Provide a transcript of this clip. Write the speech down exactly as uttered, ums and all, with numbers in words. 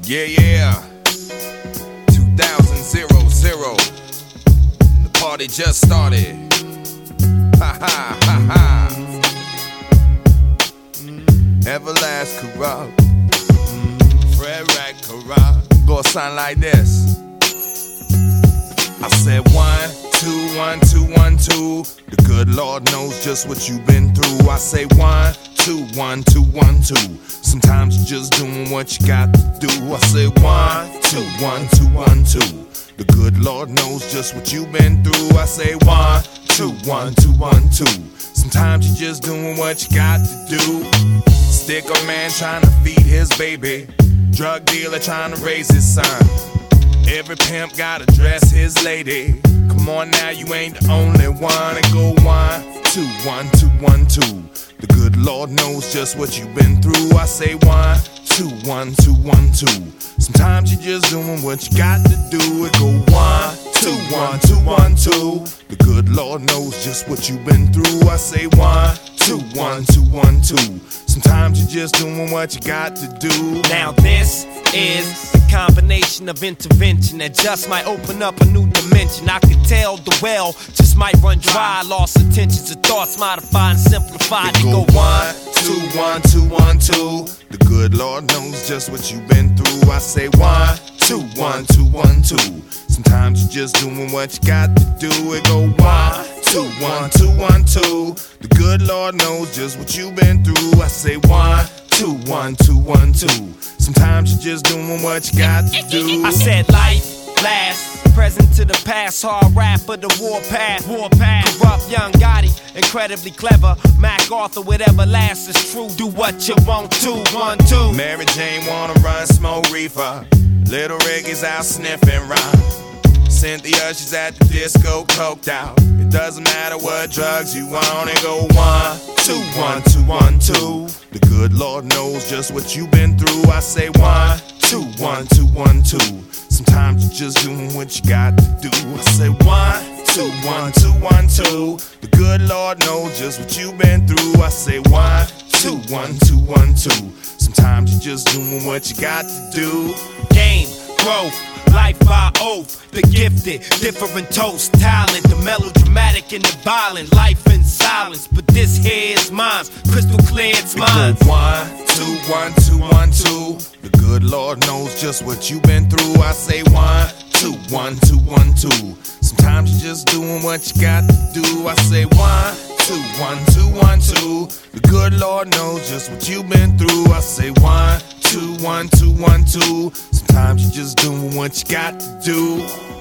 Yeah, yeah. two thousand zero zero. The party just started. Ha ha ha ha. Everlast corrupt. Fred Rack corrupt. Gonna sound like this. I said one, two, one, two, one, two. The good Lord knows just what you've been through. I say one, two, one, two, one, two. Sometimes you're just doing what you got to do. I say one, two, one, two, one, two. The good Lord knows just what you've been through. I say one, two, one, two, one, two. Sometimes you're just doing what you got to do. Sticker man trying to feed his baby. Drug dealer trying to raise his son. Every pimp gotta dress his lady. Come on now, you ain't the only one. And go one, two, one, two, one, two. The good Lord knows just what you've been through. I say one, two, one, two, one, two. Sometimes you're just doing what you got to do. It go one, two, one, two, one, two. The good Lord knows just what you've been through. I say one, two, one, two, one, two. Sometimes you're just doing what you got to do. Now this is the combination of intervention that just might open up a new dimension. I could tell the well just might run dry. Lost intentions of thoughts, modify and simplify. It go one, two, one, two, one, two. The good Lord knows just what you've been through. I say one, two, one, two, one, two. Sometimes you're just doing what you got to do. It go one, two, one, two, one, two. The good Lord knows just what you've been through. I say one, two, one, two, one, two. Sometimes you're just doing what you got to do. I said life last, present to the past, hard rap of the warpath. Warpath, corrupt young Gotti, incredibly clever. Mac Arthur, whatever lasts is true. Do what you want to, one, two. Mary Jane wanna run, smoke reefer. Little Rick is out sniffing rhyme. Cynthia, she's at the disco, coked out. It doesn't matter what drugs you want. It go one, two, one, two, one, two. The good Lord knows just what you've been through. I say one, two, one, two, one, two. Sometimes you're just doing what you got to do. I say one, two, one, two, one, two. The good Lord knows just what you've been through. I say one, two, one, two, one, two. Sometimes you're just doing what you got to do. Game, growth, life by oath, the gifted, different toast, talent, the melodramatic and the violent, life in silence, but this here is mine, crystal clear, it's mine. It go one, two, one, two, one, two. The good Lord knows just what you've been through. I say one, two, one, two, one, two. Sometimes you're just doing what you got to do. I say one, two, one, two, one, two. The good Lord knows just what you've been through. I say one, two, one, two, one, two. Sometimes you're just doing what you got to do.